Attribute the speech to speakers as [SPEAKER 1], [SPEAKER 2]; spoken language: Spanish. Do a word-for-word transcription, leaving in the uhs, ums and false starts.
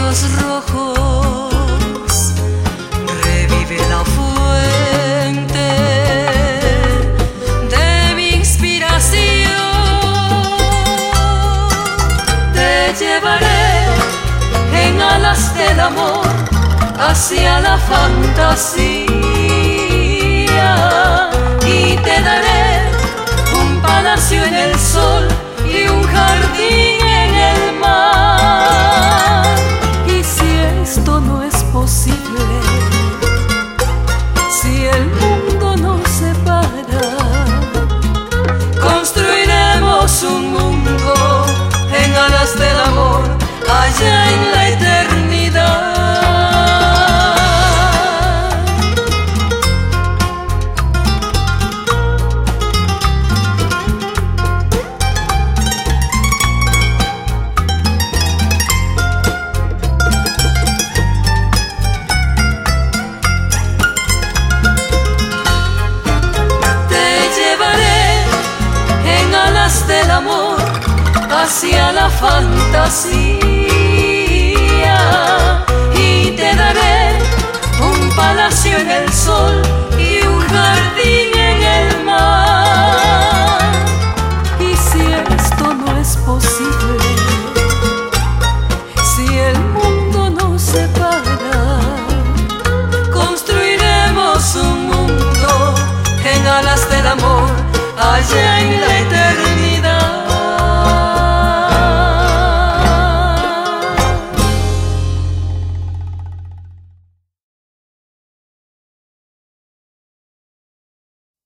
[SPEAKER 1] ojos rojos revive la fuente de mi inspiración. Te llevaré en alas del amor hacia la fantasía y te daré un palacio en el sol y un jardín en el mar. Y si esto no es posible, si el mundo nos separa, construiremos un mundo en alas del amor allá en la eternidad. Del amor hacia la fantasía y te daré un palacio en el sol y un jardín en el mar. Y si esto no es posible, si el mundo nos separa, construiremos un mundo en alas del amor allá en la